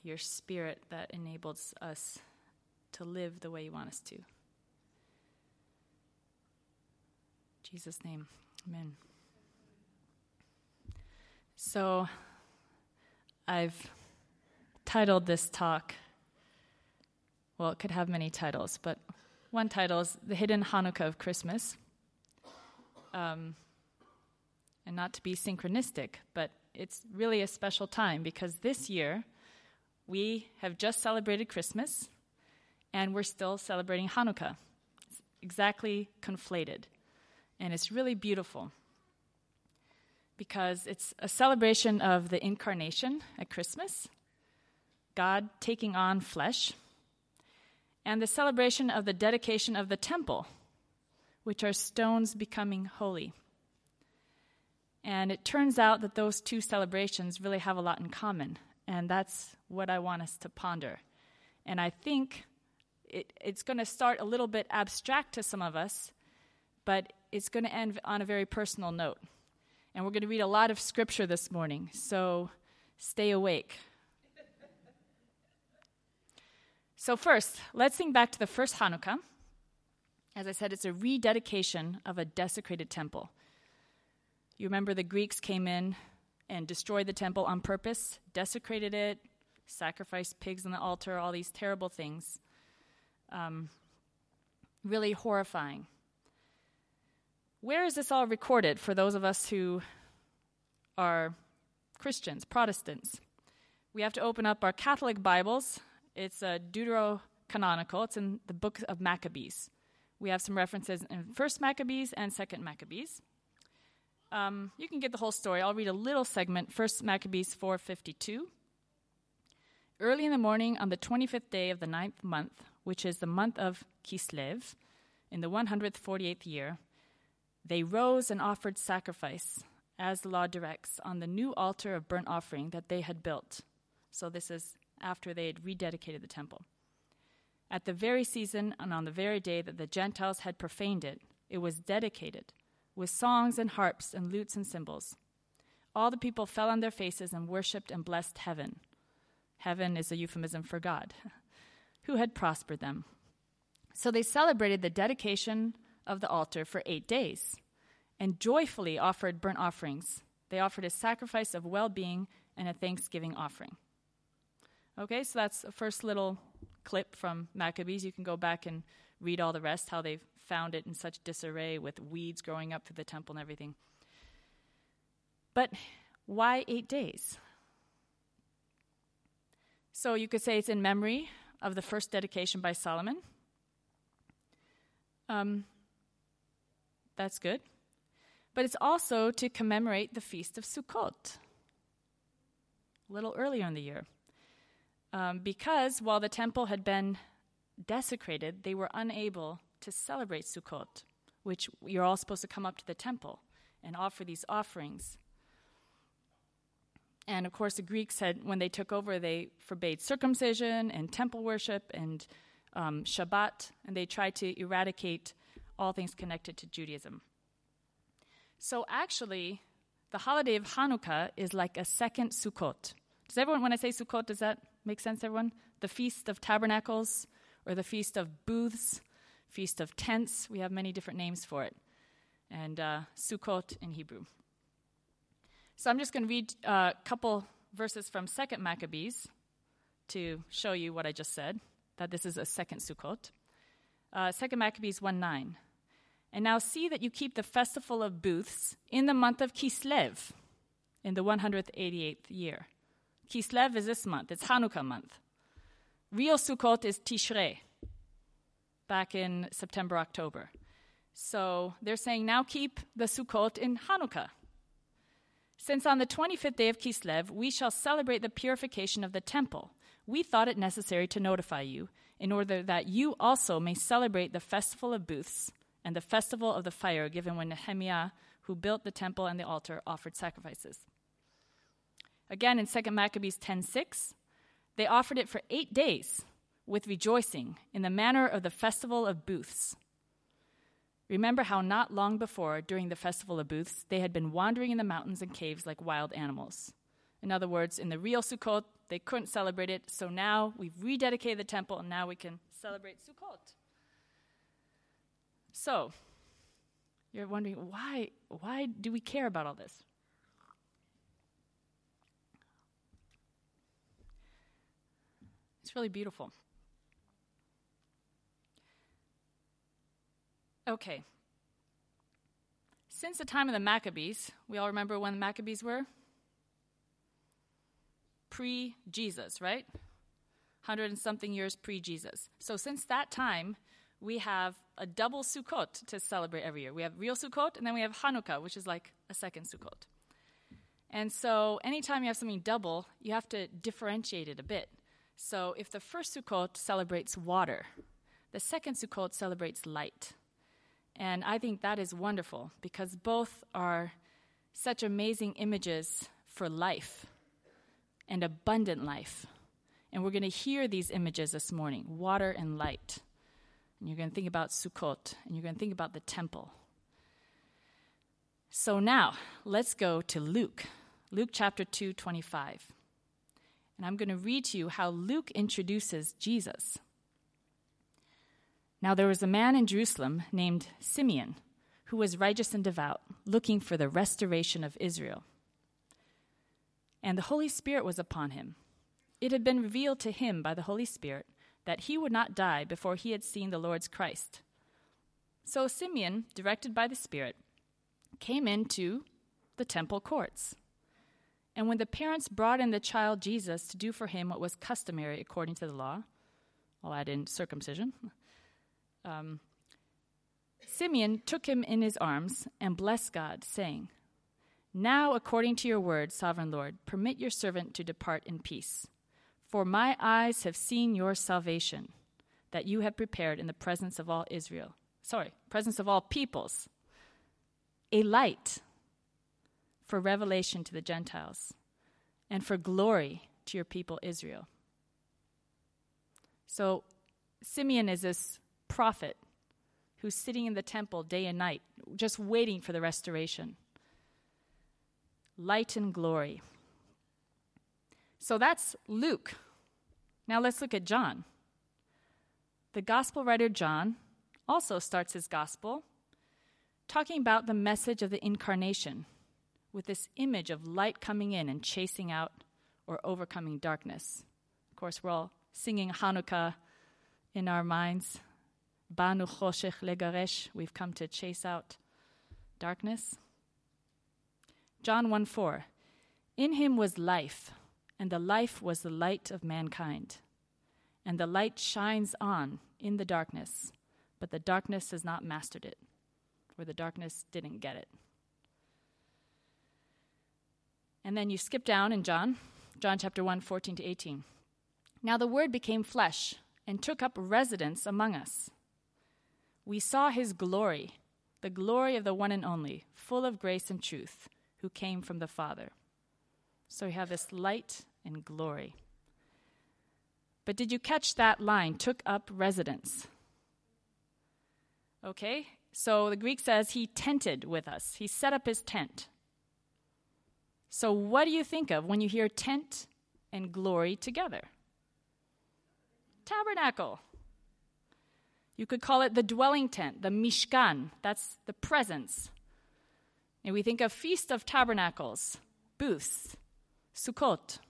your Spirit that enables us to live the way you want us to. In Jesus' name, amen. So, I've titled this talk, well, it could have many titles, but one title is The Hidden Hanukkah of Christmas. And not to be synchronistic, but it's really a special time because this year we have just celebrated Christmas and we're still celebrating Hanukkah. It's exactly conflated. And it's really beautiful because it's a celebration of the incarnation at Christmas, God taking on flesh, and the celebration of the dedication of the temple, which are stones becoming holy. And it turns out that those two celebrations really have a lot in common, and that's what I want us to ponder. And I think it's going to start a little bit abstract to some of us, but it's going to end on a very personal note. And we're going to read a lot of scripture this morning, so stay awake. So first, let's think back to the first Hanukkah. As I said, it's a rededication of a desecrated temple. You remember the Greeks came in and destroyed the temple on purpose, desecrated it, sacrificed pigs on the altar, all these terrible things. Really horrifying. Where is this all recorded for those of us who are Christians, Protestants? We have to open up our Catholic Bibles. It's deuterocanonical. It's in the book of Maccabees. We have some references in 1st Maccabees and 2nd Maccabees. You can get the whole story. I'll read a little segment, 1st Maccabees 4:52. Early in the morning on the 25th day of the 9th month, which is the month of Kislev, in the 148th year, they rose and offered sacrifice, as the law directs, on the new altar of burnt offering that they had built. So this is after they had rededicated the temple. At the very season and on the very day that the Gentiles had profaned it, it was dedicated with songs and harps and lutes and cymbals. All the people fell on their faces and worshipped and blessed heaven. Heaven is a euphemism for God, who had prospered them. So they celebrated the dedication of the altar for 8 days and joyfully offered burnt offerings. They offered a sacrifice of well-being and a thanksgiving offering. Okay, so that's the first little clip from Maccabees. You can go back and read all the rest, how they found it in such disarray with weeds growing up through the temple and everything. But why 8 days? So you could say it's in memory of the first dedication by Solomon. That's good. But it's also to commemorate the Feast of Sukkot, a little earlier in the year. Because while the temple had been desecrated, they were unable to celebrate Sukkot, which you're all supposed to come up to the temple and offer these offerings. And of course, the Greeks had, when they took over, they forbade circumcision and temple worship and Shabbat, and they tried to eradicate all things connected to Judaism. So actually, the holiday of Hanukkah is like a second Sukkot. Does everyone, when I say Sukkot, does that make sense, everyone? The Feast of Tabernacles, or the Feast of Booths, Feast of Tents. We have many different names for it. And Sukkot in Hebrew. So I'm just going to read a couple verses from 2nd Maccabees to show you what I just said, that this is a second Sukkot. 2nd Maccabees 1:9. And now see that you keep the festival of booths in the month of Kislev, in the 188th year. Kislev is this month. It's Hanukkah month. Real Sukkot is Tishrei, back in September, October. So they're saying now keep the Sukkot in Hanukkah. Since on the 25th day of Kislev, we shall celebrate the purification of the temple, we thought it necessary to notify you, in order that you also may celebrate the festival of booths and the festival of the fire given when Nehemiah, who built the temple and the altar, offered sacrifices. Again, in 2 Maccabees 10:6, they offered it for 8 days with rejoicing in the manner of the festival of booths. Remember how not long before, during the festival of booths, they had been wandering in the mountains and caves like wild animals. In other words, in the real Sukkot, They couldn't celebrate it. So now we've rededicated the temple, and now we can celebrate Sukkot. So you're wondering, why do we care about all this? It's really beautiful. Okay. Since the time of the Maccabees, we all remember when the Maccabees were? Pre-Jesus, right? 100 and something years pre-Jesus. So since that time, we have a double Sukkot to celebrate every year. We have real Sukkot, and then we have Hanukkah, which is like a second Sukkot. And so anytime you have something double, you have to differentiate it a bit. So if the first Sukkot celebrates water, the second Sukkot celebrates light. And I think that is wonderful because both are such amazing images for life and abundant life. And we're going to hear these images this morning, water and light. And you're going to think about Sukkot, and you're going to think about the temple. So now, let's go to Luke chapter 2:25. And I'm going to read to you how Luke introduces Jesus. Now there was a man in Jerusalem named Simeon, who was righteous and devout, looking for the restoration of Israel. And the Holy Spirit was upon him. It had been revealed to him by the Holy Spirit that he would not die before he had seen the Lord's Christ. So Simeon, directed by the Spirit, came into the temple courts. And when the parents brought in the child Jesus to do for him what was customary according to the law, I'll add in circumcision, Simeon took him in his arms and blessed God, saying, "Now, according to your word, sovereign Lord, permit your servant to depart in peace. For my eyes have seen your salvation, that you have prepared in the presence of all presence of all peoples, a light for revelation to the Gentiles, and for glory to your people Israel." So Simeon is this prophet who's sitting in the temple day and night, just waiting for the restoration. Light and glory. So that's Luke. Now let's look at John. The gospel writer John also starts his gospel talking about the message of the incarnation with this image of light coming in and chasing out or overcoming darkness. Of course, we're all singing Hanukkah in our minds. Banu choshech legaresh, we've come to chase out darkness. John 1:4, in him was life, and the life was the light of mankind. And the light shines on in the darkness, but the darkness has not mastered it, or the darkness didn't get it. And then you skip down in John chapter 1, 14 to 18. Now the Word became flesh and took up residence among us. We saw his glory, the glory of the one and only, full of grace and truth, who came from the Father. So you have this light and glory. But did you catch that line, took up residence? Okay, so the Greek says he tented with us. He set up his tent. So what do you think of when you hear tent and glory together? Tabernacle. You could call it the dwelling tent, the Mishkan. That's the presence. And we think of Feast of Tabernacles, booths, Sukkot.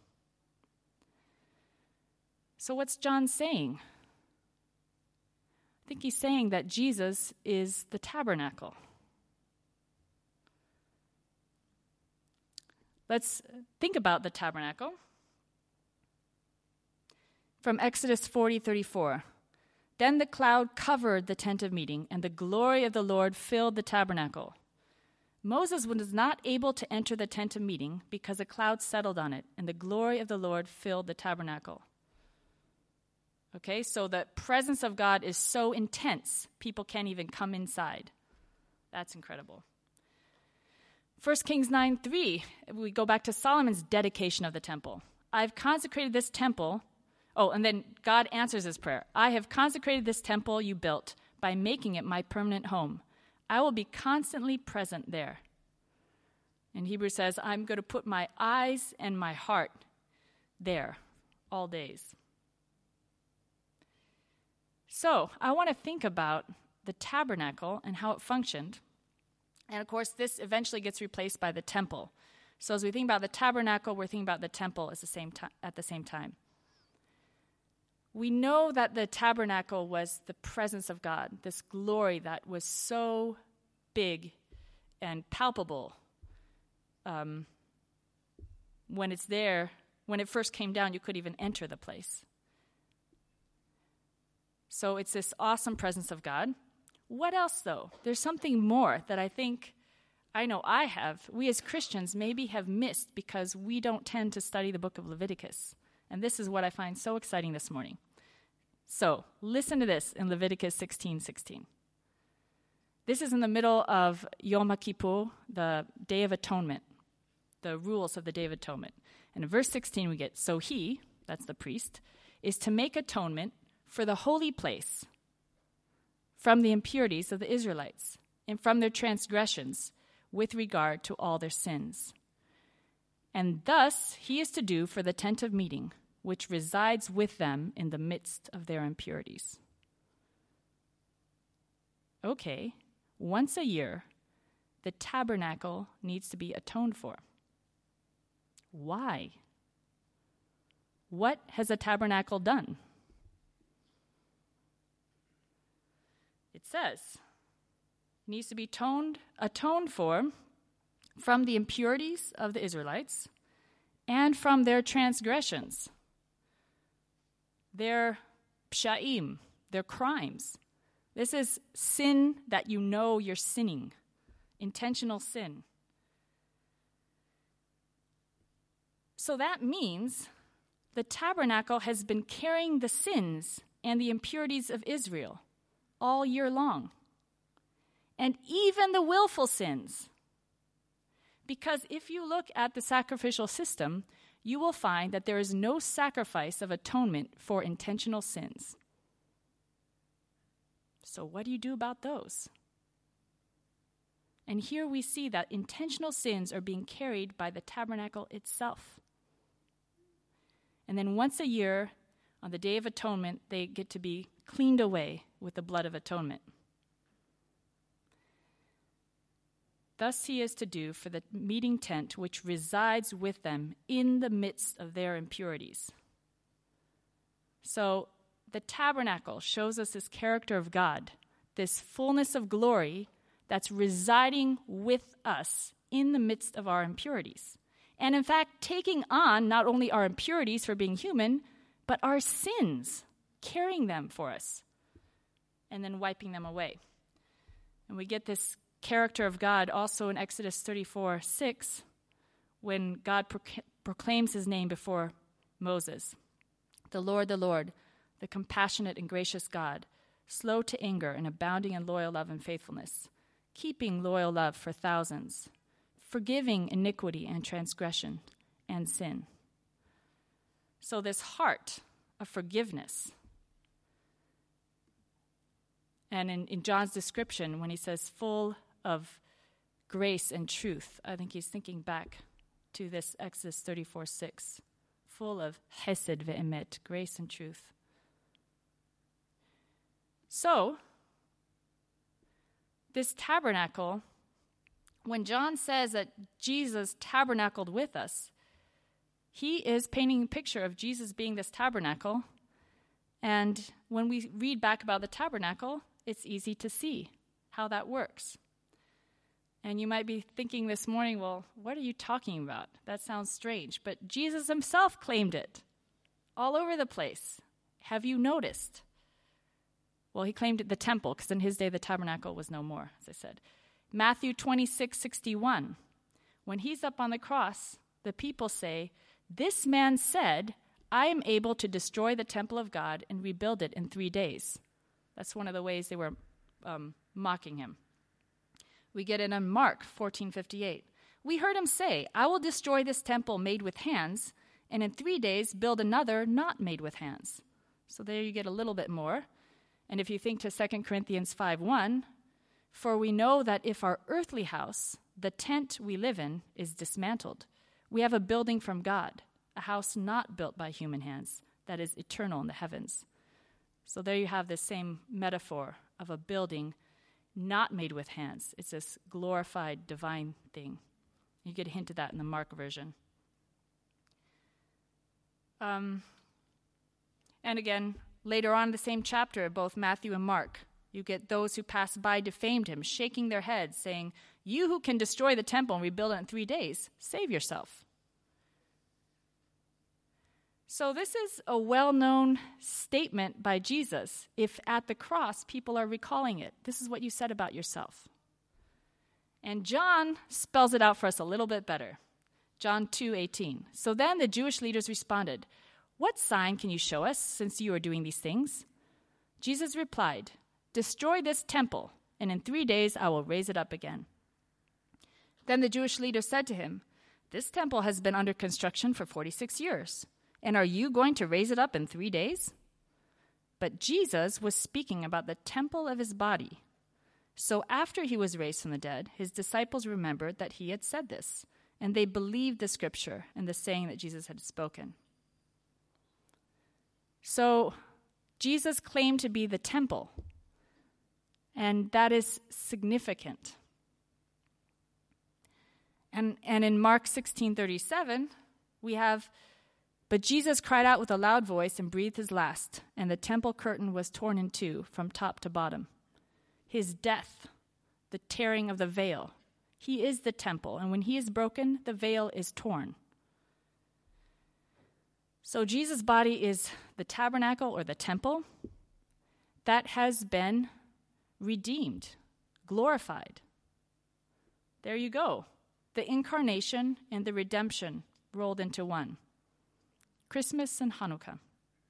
So what's John saying? I think he's saying that Jesus is the tabernacle. Let's think about the tabernacle. From Exodus 40:34. Then the cloud covered the tent of meeting, and the glory of the Lord filled the tabernacle. Moses was not able to enter the tent of meeting because a cloud settled on it, and the glory of the Lord filled the tabernacle. Okay, so the presence of God is so intense, people can't even come inside. That's incredible. 1 Kings 9:3, we go back to Solomon's dedication of the temple. I've consecrated this temple. Oh, and then God answers his prayer. I have consecrated this temple you built by making it my permanent home. I will be constantly present there. And Hebrews says, I'm going to put my eyes and my heart there all days. So I want to think about the tabernacle and how it functioned. And of course, this eventually gets replaced by the temple. So as we think about the tabernacle, we're thinking about the temple at the same time. We know that the tabernacle was the presence of God, this glory that was so big and palpable. When it's there, when it first came down, you couldn't even enter the place. So it's this awesome presence of God. What else, though? There's something more that I know we as Christians maybe have missed because we don't tend to study the book of Leviticus. And this is what I find so exciting this morning. So listen to this in Leviticus 16:16. This is in the middle of Yom Kippur, the Day of Atonement, the rules of the Day of Atonement. And in verse 16 we get, so he, that's the priest, is to make atonement for the holy place from the impurities of the Israelites and from their transgressions with regard to all their sins. And thus he is to do for the tent of meeting, which resides with them in the midst of their impurities. Okay, once a year, the tabernacle needs to be atoned for. Why? What has a tabernacle done? It says it needs to be atoned for from the impurities of the Israelites and from their transgressions, their psha'im, their crimes. This is sin that you know you're sinning, intentional sin. So that means the tabernacle has been carrying the sins and the impurities of Israel all year long, and even the willful sins. Because if you look at the sacrificial system, you will find that there is no sacrifice of atonement for intentional sins. So what do you do about those? And here we see that intentional sins are being carried by the tabernacle itself. And then once a year, on the Day of Atonement, they get to be cleaned away with the blood of atonement. Thus he is to do for the meeting tent which resides with them in the midst of their impurities. So the tabernacle shows us this character of God, this fullness of glory that's residing with us in the midst of our impurities. And in fact, taking on not only our impurities for being human, but our sins, carrying them for us, and then wiping them away. And we get this character of God also in Exodus 34:6, when God proclaims his name before Moses. The Lord, the compassionate and gracious God, slow to anger and abounding in loyal love and faithfulness, keeping loyal love for thousands, forgiving iniquity and transgression and sin. So this heart of forgiveness. And in John's description, when he says full of grace and truth, I think he's thinking back to this Exodus 34:6, full of hesed ve'emet, grace and truth. So, this tabernacle, when John says that Jesus tabernacled with us, he is painting a picture of Jesus being this tabernacle. And when we read back about the tabernacle, it's easy to see how that works. And you might be thinking this morning, well, what are you talking about? That sounds strange. But Jesus himself claimed it all over the place. Have you noticed? Well, he claimed it the temple, because in his day the tabernacle was no more, as I said. Matthew 26:61. When he's up on the cross, the people say, "This man said, I am able to destroy the temple of God and rebuild it in 3 days." That's one of the ways they were mocking him. We get it in Mark 14:58. We heard him say, "I will destroy this temple made with hands, and in 3 days build another not made with hands." So there you get a little bit more. And if you think to 2 Corinthians 5:1, for we know that if our earthly house, the tent we live in, is dismantled, we have a building from God, a house not built by human hands, that is eternal in the heavens. So there you have this same metaphor of a building not made with hands. It's this glorified divine thing. You get a hint of that in the Mark version. And again, later on in the same chapter, both Matthew and Mark, you get those who passed by defamed him, shaking their heads, saying, "You who can destroy the temple and rebuild it in 3 days, save yourself." So this is a well-known statement by Jesus. If at the cross people are recalling it, this is what you said about yourself. And John spells it out for us a little bit better. John 2:18. So then the Jewish leaders responded, "What sign can you show us since you are doing these things?" Jesus replied, "Destroy this temple, and in 3 days I will raise it up again." Then the Jewish leaders said to him, "This temple has been under construction for 46 years, and are you going to raise it up in 3 days?" But Jesus was speaking about the temple of his body. So after he was raised from the dead, his disciples remembered that he had said this, and they believed the scripture and the saying that Jesus had spoken. So Jesus claimed to be the temple, and that is significant. And in Mark 16:37, we have, "But Jesus cried out with a loud voice and breathed his last, and the temple curtain was torn in two from top to bottom." His death, the tearing of the veil. He is the temple, and when he is broken, the veil is torn. So Jesus' body is the tabernacle or the temple that has been redeemed, glorified. There you go. The incarnation and the redemption rolled into one. Christmas and Hanukkah.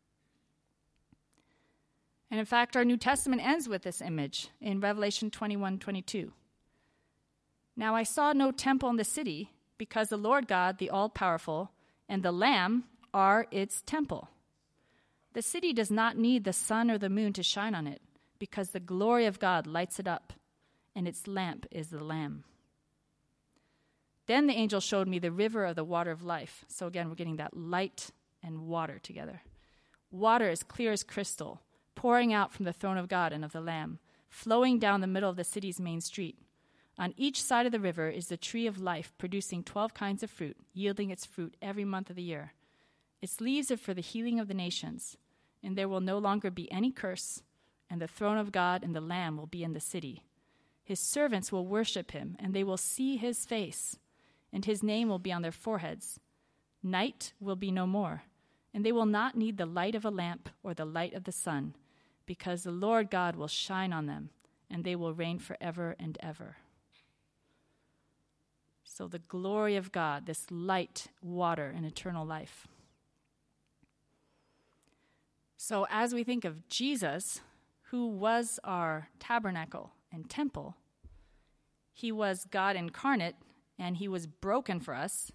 And in fact, our New Testament ends with this image in Revelation 21:22. "Now I saw no temple in the city, because the Lord God, the all-powerful, and the Lamb are its temple. The city does not need the sun or the moon to shine on it, because the glory of God lights it up, and its lamp is the Lamb." Then the angel showed me the river of the water of life. So again, we're getting that light and water together. Water as clear as crystal, pouring out from the throne of God and of the Lamb, flowing down the middle of the city's main street. On each side of the river is the tree of life, producing 12 kinds of fruit, yielding its fruit every month of the year. Its leaves are for the healing of the nations, and there will no longer be any curse, and the throne of God and the Lamb will be in the city. His servants will worship him, and they will see his face, and his name will be on their foreheads. Night will be no more, and they will not need the light of a lamp or the light of the sun, because the Lord God will shine on them, and they will reign forever and ever. So the glory of God, this light, water, and eternal life. So as we think of Jesus, who was our tabernacle and temple, he was God incarnate, and he was broken for us.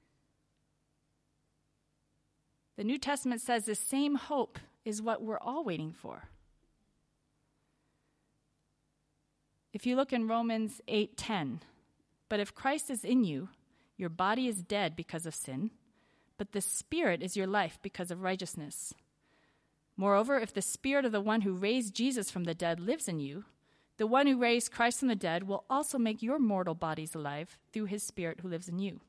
The New Testament says the same hope is what we're all waiting for. If you look in Romans 8:10, "But if Christ is in you, your body is dead because of sin, but the Spirit is your life because of righteousness. Moreover, if the Spirit of the one who raised Jesus from the dead lives in you, the one who raised Christ from the dead will also make your mortal bodies alive through his Spirit who lives in you."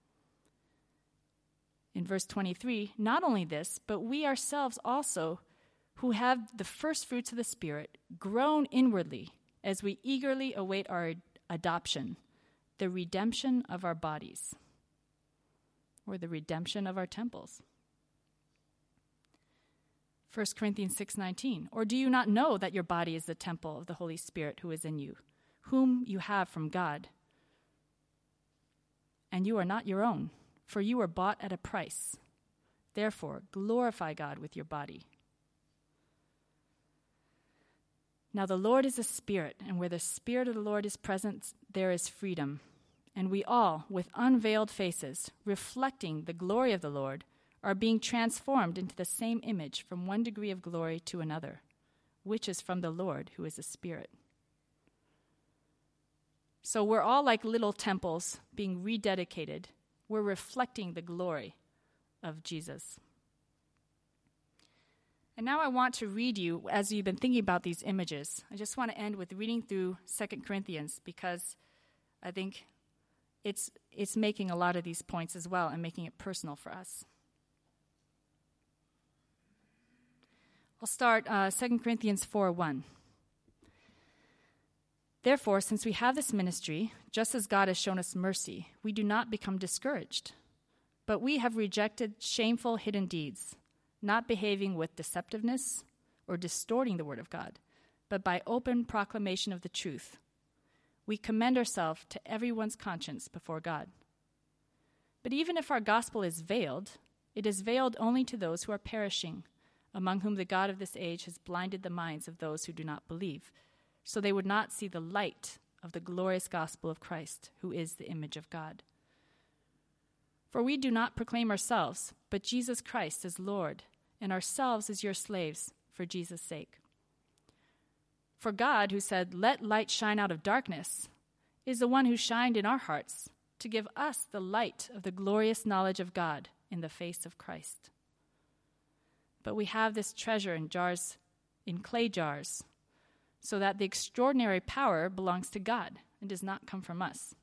In verse 23, "Not only this, but we ourselves also, who have the first fruits of the Spirit, groan inwardly as we eagerly await our adoption, the redemption of our bodies," or the redemption of our temples. 1 Corinthians 6:19, "Or do you not know that your body is the temple of the Holy Spirit who is in you, whom you have from God? And you are not your own, for you were bought at a price. Therefore, glorify God with your body." Now the Lord is a spirit, and where the Spirit of the Lord is present, there is freedom. And we all, with unveiled faces, reflecting the glory of the Lord, are being transformed into the same image from one degree of glory to another, which is from the Lord, who is a Spirit. So we're all like little temples being rededicated. We're reflecting the glory of Jesus. And now I want to read you, as you've been thinking about these images, I just want to end with reading through 2 Corinthians, because I think it's making a lot of these points as well and making it personal for us. I'll start 2 Corinthians 4:1. Therefore, since we have this ministry, just as God has shown us mercy, we do not become discouraged. But we have rejected shameful hidden deeds, not behaving with deceptiveness or distorting the word of God, but by open proclamation of the truth. We commend ourselves to everyone's conscience before God. But even if our gospel is veiled, it is veiled only to those who are perishing, among whom the God of this age has blinded the minds of those who do not believe, so they would not see the light of the glorious gospel of Christ, who is the image of God. For we do not proclaim ourselves, but Jesus Christ as Lord, and ourselves as your slaves for Jesus' sake. For God, who said, "Let light shine out of darkness," is the one who shined in our hearts to give us the light of the glorious knowledge of God in the face of Christ. But we have this treasure in jars, in clay jars, so that the extraordinary power belongs to God and does not come from us.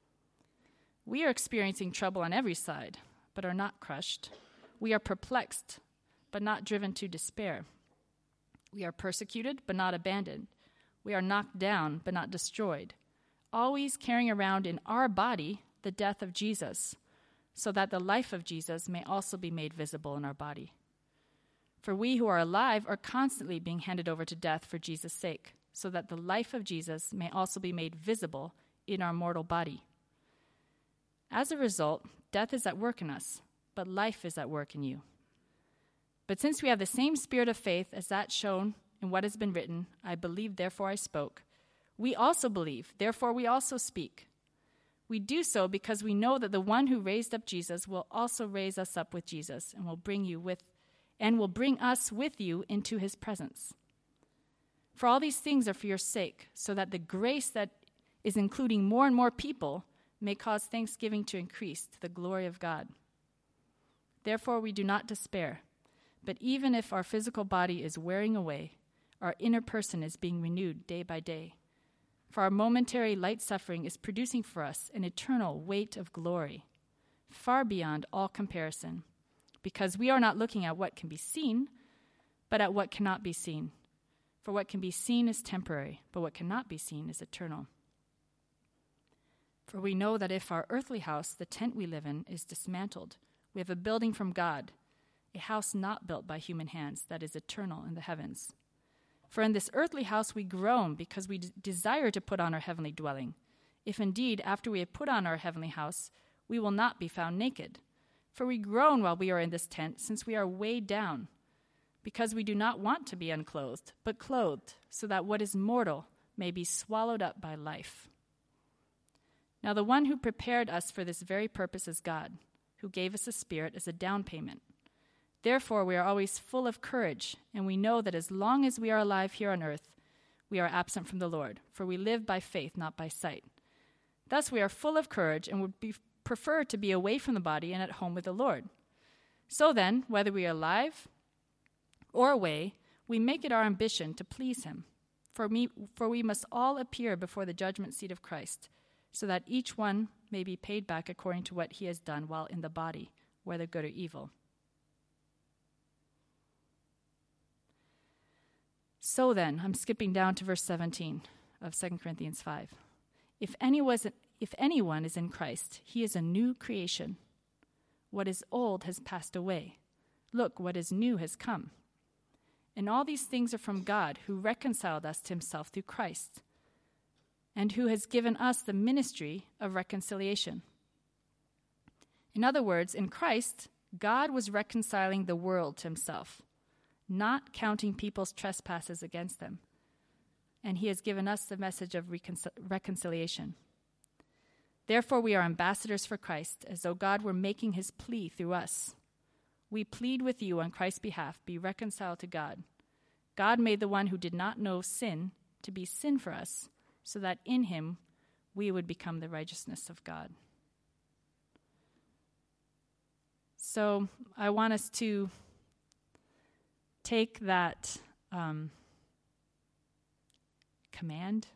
We are experiencing trouble on every side, but are not crushed. We are perplexed, but not driven to despair. We are persecuted, but not abandoned. We are knocked down, but not destroyed, always carrying around in our body the death of Jesus, so that the life of Jesus may also be made visible in our body. For we who are alive are constantly being handed over to death for Jesus' sake, so that the life of Jesus may also be made visible in our mortal body. As a result, death is at work in us, but life is at work in you. But since we have the same spirit of faith as that shown in what has been written, I believed, therefore I spoke, we also believe, therefore we also speak. We do so because we know that the one who raised up Jesus will also raise us up with Jesus and will bring us with you into his presence. For all these things are for your sake, so that the grace that is including more and more people may cause thanksgiving to increase to the glory of God. Therefore we do not despair, but even if our physical body is wearing away, our inner person is being renewed day by day. For our momentary light suffering is producing for us an eternal weight of glory, far beyond all comparison, because we are not looking at what can be seen, but at what cannot be seen. For what can be seen is temporary, but what cannot be seen is eternal. For we know that if our earthly house, the tent we live in, is dismantled, we have a building from God, a house not built by human hands, that is eternal in the heavens. For in this earthly house we groan because we desire to put on our heavenly dwelling, if indeed after we have put on our heavenly house, we will not be found naked. For we groan while we are in this tent, since we are weighed down, because we do not want to be unclothed, but clothed, so that what is mortal may be swallowed up by life. Now the one who prepared us for this very purpose is God, who gave us a spirit as a down payment. Therefore we are always full of courage, and we know that as long as we are alive here on earth, we are absent from the Lord, for we live by faith, not by sight. Thus we are full of courage and would prefer to be away from the body and at home with the Lord. So then, whether we are alive or away, we make it our ambition to please him. For we must all appear before the judgment seat of Christ, so that each one may be paid back according to what he has done while in the body, whether good or evil. So then, I'm skipping down to verse 17 of 2 Corinthians 5. If anyone is in Christ, he is a new creation. What is old has passed away. Look, what is new has come. And all these things are from God, who reconciled us to himself through Christ, and who has given us the ministry of reconciliation. In other words, in Christ, God was reconciling the world to himself, not counting people's trespasses against them. And he has given us the message of reconciliation. Therefore, we are ambassadors for Christ, as though God were making his plea through us. We plead with you on Christ's behalf, be reconciled to God. God made the one who did not know sin to be sin for us, so that in him we would become the righteousness of God. So I want us to take that command,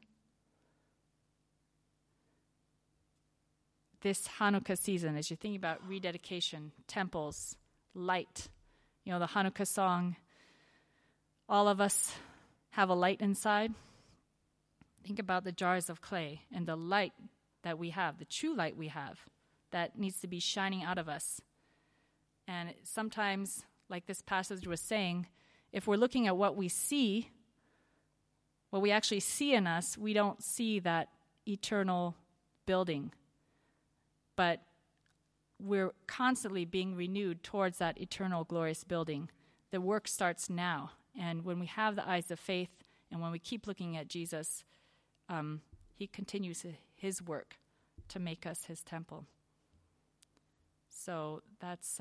this Hanukkah season, as you're thinking about rededication, temples, light. You know, the Hanukkah song, all of us have a light inside. Think about the jars of clay and the light that we have, the true light we have, that needs to be shining out of us. And sometimes, like this passage was saying, if we're looking at what we see, what we actually see in us, we don't see that eternal building. But we're constantly being renewed towards that eternal glorious building. The work starts now. And when we have the eyes of faith and when we keep looking at Jesus, he continues his work to make us his temple. So that's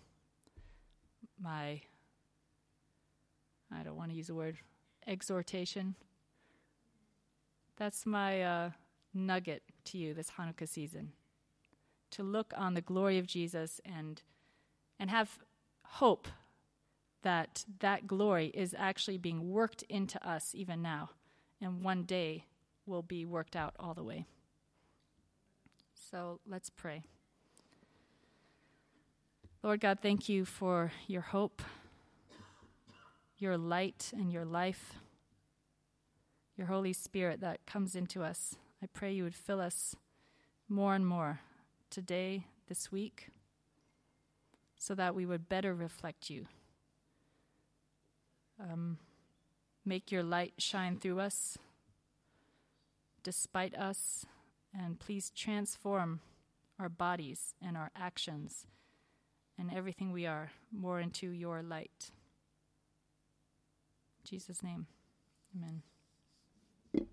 my, I don't want to use the word exhortation. That's my nugget to you this Hanukkah season. To look on the glory of Jesus and have hope that that glory is actually being worked into us even now, and one day will be worked out all the way. So let's pray. Lord God, thank you for your hope, your light and your life, your Holy Spirit that comes into us. I pray you would fill us more and more today, this week, so that we would better reflect you. Make your light shine through us, despite us, and please transform our bodies and our actions and everything we are more into your light. In Jesus' name, amen.